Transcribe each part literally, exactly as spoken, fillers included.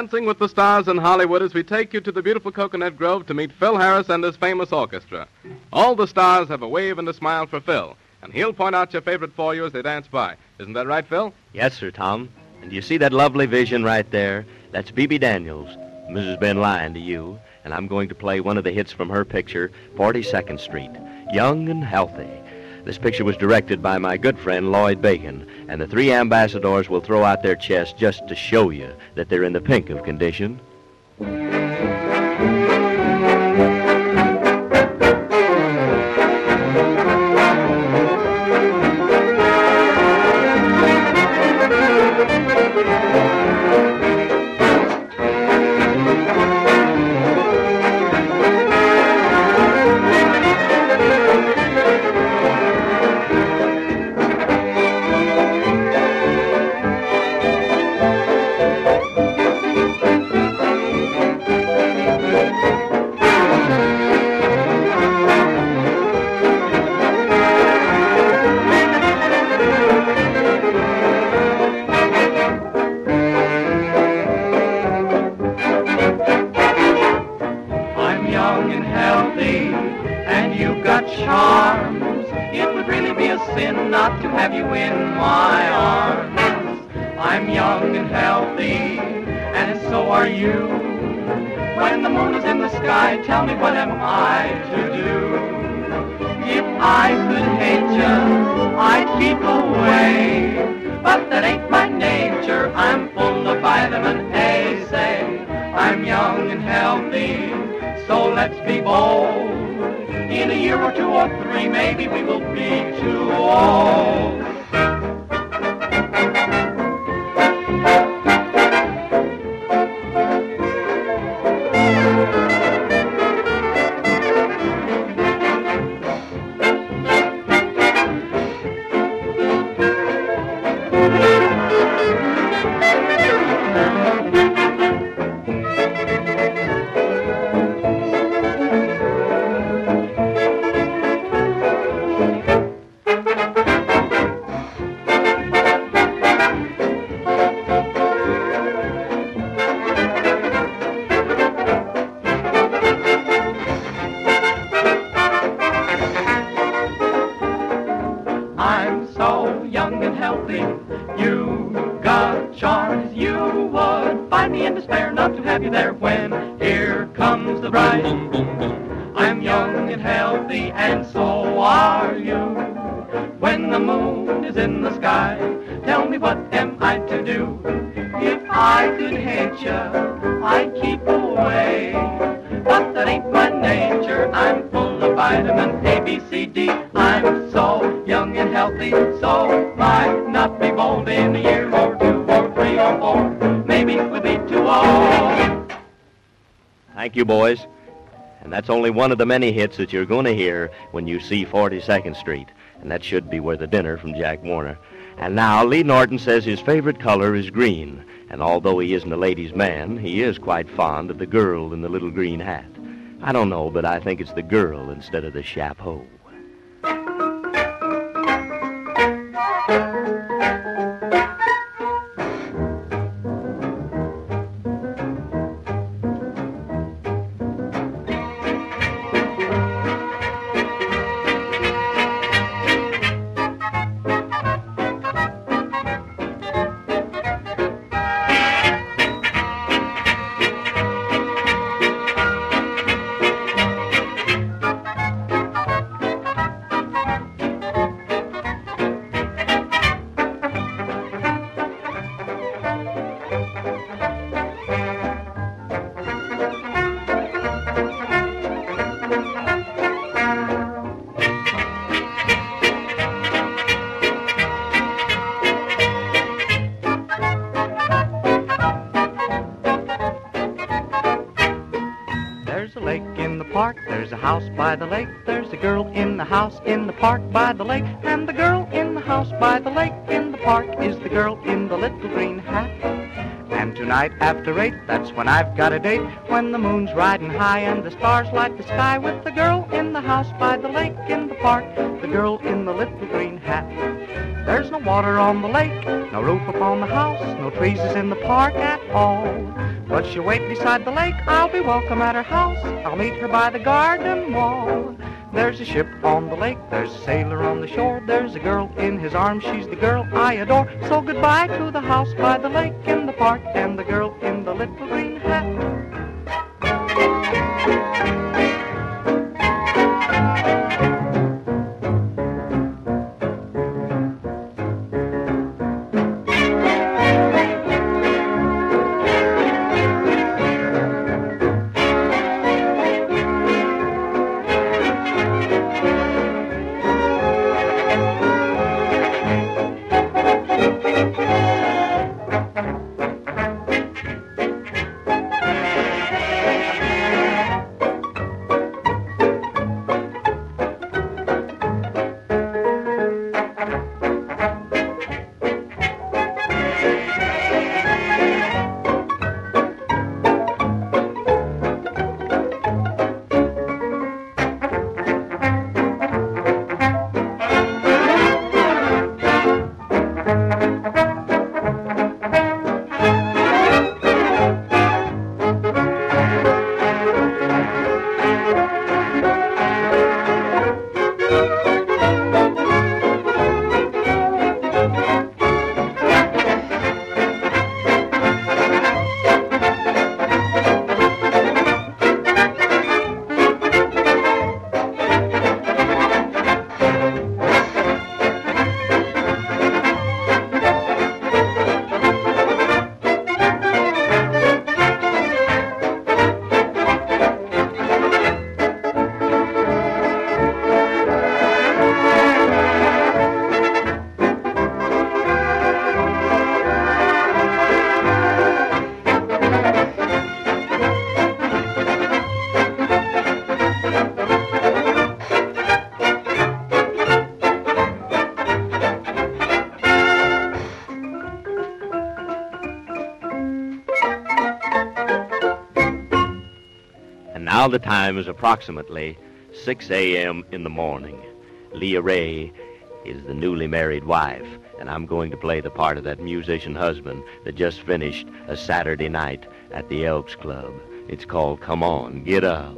Dancing with the Stars in Hollywood as we take you to the beautiful Coconut Grove to meet Phil Harris and his famous orchestra. All the stars have a wave and a smile for Phil, and he'll point out your favorite for you as they dance by. Isn't that right, Phil? Yes, sir, Tom. And you see that lovely vision right there? That's Bebe Daniels. Missus been lying to you, and I'm going to play one of the hits from her picture, forty-second Street, Young and Healthy. This picture was directed by my good friend Lloyd Bacon, and the three ambassadors will throw out their chests just to show you that they're in the pink of condition. Charms, it would really be a sin not to have you in my arms. I'm young and healthy, and so are you. When the moon is in the sky, tell me what am I to do? If I could hate you, I'd keep away, but that ain't my nature. I'm full of vitamin A, say. I'm young and healthy, so let's be bold. In a year or two or three, maybe we will be too old. I'm so young and healthy, you got charms. You would find me in despair not to have you there when here comes the bride. Boom, boom, boom. I'm young and healthy, and so are you. When the moon is in the sky, tell me what am I to do? If I could hate you, I'd keep away, but that ain't my nature. I'm full of vitamin A, B, C, D. I'm so young and healthy, so might not be bold. In a year or two or three or four, maybe we'll be too old. Thank you, boys. And that's only one of the many hits that you're going to hear when you see forty-second Street. And that should be Worth a Dinner from Jack Warner. And now, Lee Norton says his favorite color is green. And although he isn't a ladies' man, he is quite fond of the girl in the little green hat. I don't know, but I think it's the girl instead of the chapeau. There's a house by the lake, there's a girl in the house in the park by the lake, and the girl in the house by the lake in the park is the girl in the little green hat. And tonight after eight, that's when I've got a date, when the moon's riding high and the stars light the sky, with the girl in the house by the lake in the park, the girl in the little green hat. There's no water on the lake, no roof upon the house, no trees is in the park at all, Will she wait beside the lake? I'll be welcome at her house. I'll meet her by the garden wall. There's a ship on the lake, there's a sailor on the shore. There's a girl in his arms, she's the girl I adore. So goodbye to the house by the lake in the park, and the girl in the little green hat. Now the time is approximately six a.m. in the morning. Leah Ray is the newly married wife, and I'm going to play the part of that musician husband that just finished a Saturday night at the Elks Club. It's called Come On, Get Up.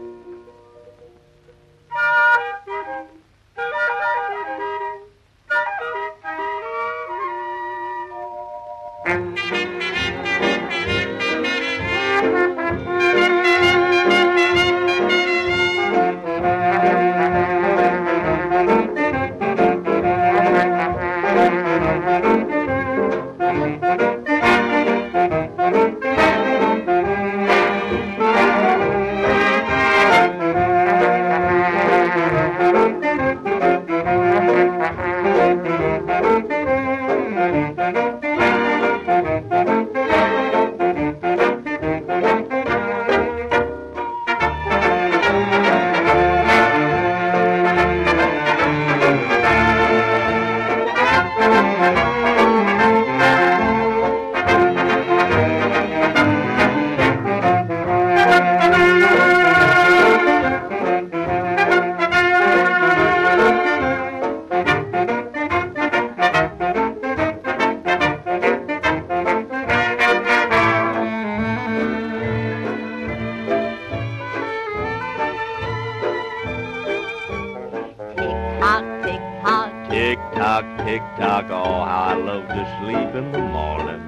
Tick-tock, tick-tock, oh, how I love to sleep in the morning.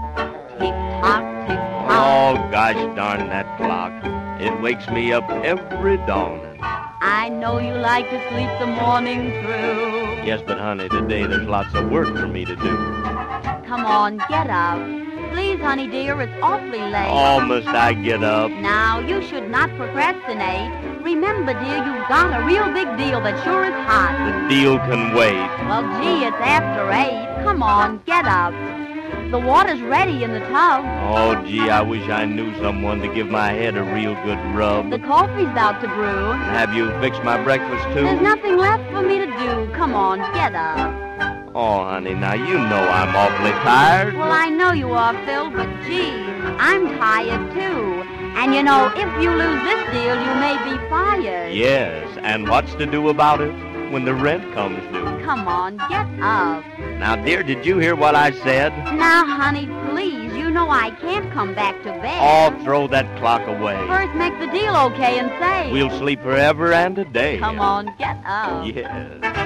Tick-tock, tick-tock. Oh, gosh darn that clock. It wakes me up every dawning. I know you like to sleep the morning through. Yes, but honey, today there's lots of work for me to do. Come on, get up. Please, honey dear, it's awfully late. Oh, must I get up? Now, you should not procrastinate. Remember, dear, you've got a real big deal that sure is hot. The deal can wait. Well, gee, it's after eight. Come on, get up. The water's ready in the tub. Oh, gee, I wish I knew someone to give my head a real good rub. The coffee's about to brew. Have you fixed my breakfast, too? There's nothing left for me to do. Come on, get up. Oh, honey, now you know I'm awfully tired. Well, I know you are, Phil, but gee, I'm tired, too. And you know, if you lose this deal, you may be fired. Yes, and what's to do about it when the rent comes due? Come on, get up. Now, dear, did you hear what I said? Now, honey, please, you you know I can't come back to bed. Oh, throw that clock away. First, make the deal okay and say. We'll sleep forever and a day. Come on, get up. Yes.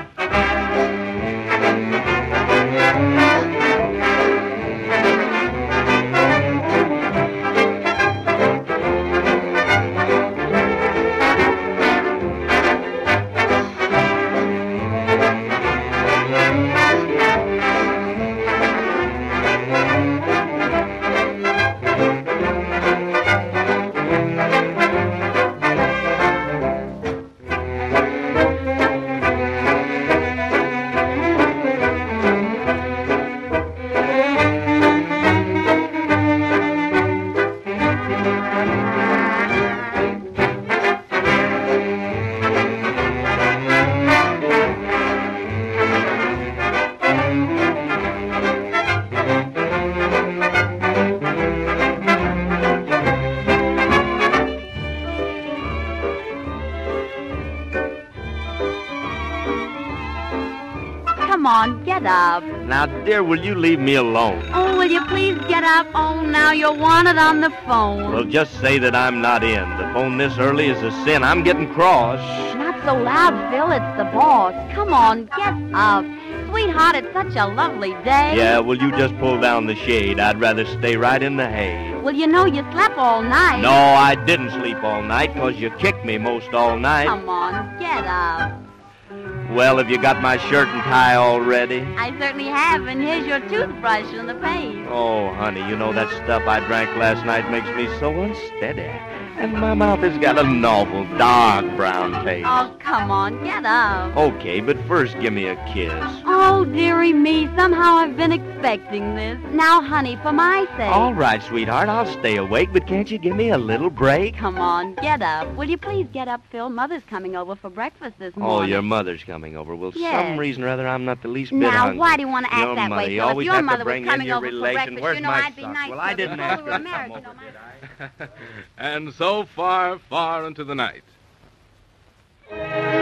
Come on, get up. Now, dear, will you leave me alone? Oh, will you please get up? Oh, now you're wanted on the phone. Well, just say that I'm not in. The phone this early is a sin. I'm getting cross. Not so loud, Phil. It's the boss. Come on, get up. Sweetheart, it's such a lovely day. Yeah, will you just pull down the shade? I'd rather stay right in the hay. Well, you know you slept all night. No, I didn't sleep all night because you kicked me most all night. Come on, get up. Well, have you got my shirt and tie all ready? I certainly have, and here's your toothbrush and the paste. Oh, honey, you know that stuff I drank last night makes me so unsteady. And my mouth has got an awful dark brown taste. Oh, come on, get up. Okay, but first give me a kiss. Oh, dearie me, somehow I've been expecting this. Now, honey, for my sake. All right, sweetheart, I'll stay awake, but can't you give me a little break? Come on, get up. Will you please get up, Phil? Mother's coming over for breakfast this Oh, morning. your mother's coming over. Well, Yes. some reason or other, I'm not the least bit Now, hungry. why do you want to act Your that mother, way, you Phil? If always your have to mother was bring in coming your over for relation. breakfast, Where's you know my I'd be sock? nice Well, to I her didn't before ask we her were for married, some you know, more. my- And so far, far into the night.